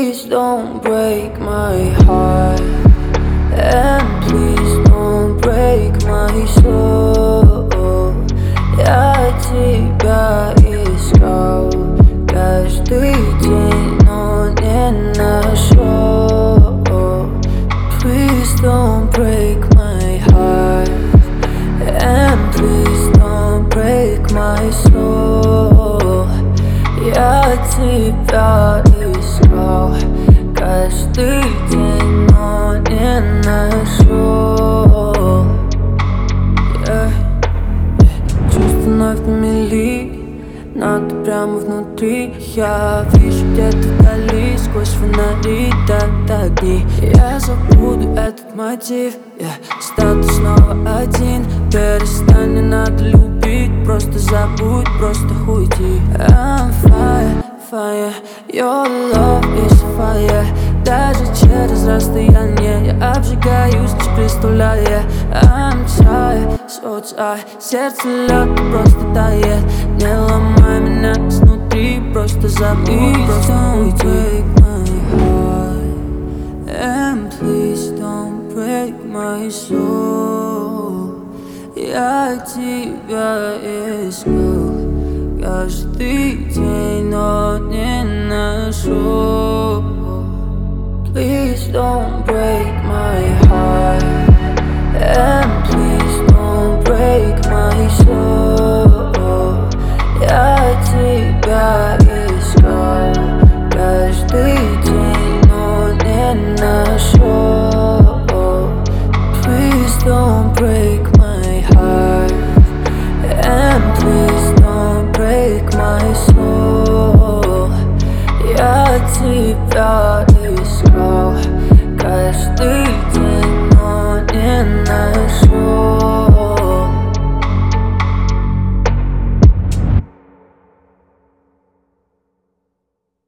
Please don't break my heart, and please don't break my soul. Я тебя искал каждый день, но не нашел. Please don't break my heart, and please don't break my soul. Я тебя искал каждый день, но не нашел. Чувства вновь на мели, но ты прямо внутри. Я вижу где-то вдали, сквозь фонари так огни. Я забуду этот мотив, статус снова один. Перестань, не надо любить, просто забудь, просто уйди. I'm fire, fire, your love is fire. Даже через расстояние я обжигаюсь, лишь представляя. I'm tired, so tired, сердце лед просто тает. Не ломай меня изнутри, просто забудь, просто уйди. And please don't break my soul. Я тебя искал каждый день, но не нашел. Please don't break my heart, and please don't break my soul. Я тебя искал каждый день, но не нашел. Please don't break my heart, and please don't break my soul. Я тебя искал каждый день, но не нашел.